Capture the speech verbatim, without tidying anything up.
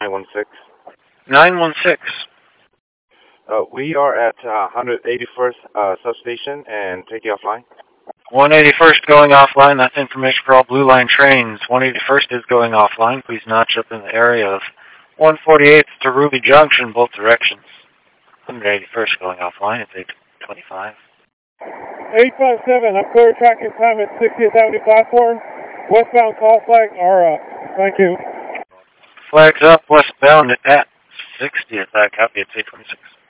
nine one six. nine one six. Uh, we are at uh, one eighty-first uh, substation and take you offline. one eighty-first going offline. That's information for all Blue Line trains. one eighty-first is going offline. Please notch up in the area of one forty-eighth to Ruby Junction, both directions. one eighty-first going offline. It's eight twenty-five. eight five seven, I'm clear tracking time at sixtieth Avenue platform. Westbound call flag are up. Thank you. Flags up, westbound at sixtieth. I copy. It's eight twenty-six.